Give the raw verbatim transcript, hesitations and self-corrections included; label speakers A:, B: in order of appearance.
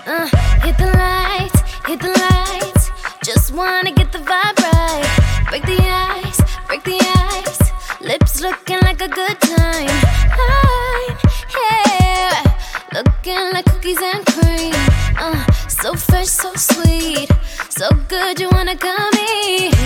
A: Uh, hit the lights, hit the lights. Just wanna get the vibe right. Break the ice, break the ice. Lips looking like a good time. Line hair, looking like cookies and cream. Uh, so fresh, so sweet, so good you wanna come eat.